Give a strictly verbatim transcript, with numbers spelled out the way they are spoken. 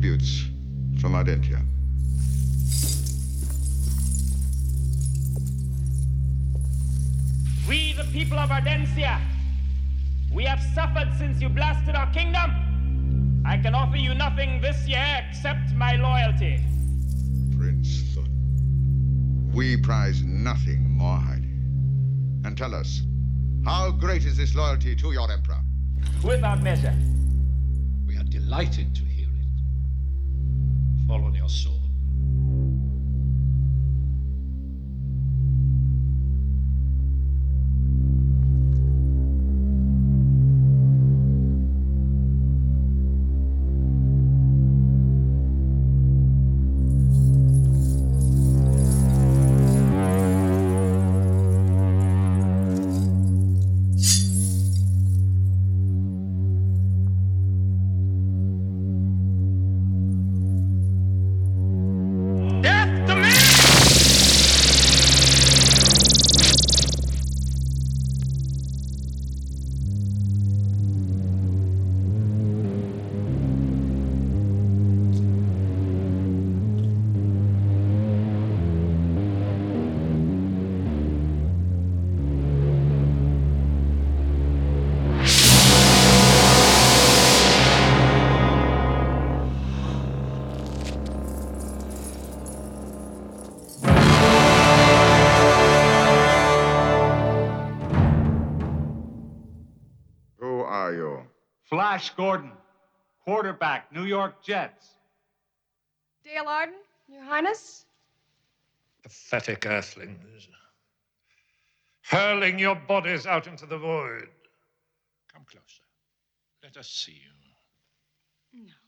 tributes from Ardentia. We, the people of Ardentia, we have suffered since you blasted our kingdom. I can offer you nothing this year except my loyalty. Prince Thun, we prize nothing more highly. And tell us, how great is this loyalty to your emperor? Without measure. We are delighted to hear it. Fall on your sword. Flash Gordon, quarterback, New York Jets. Dale Arden, Your Highness. Pathetic earthlings. Hurling your bodies out into the void. Come closer. Let us see you. No.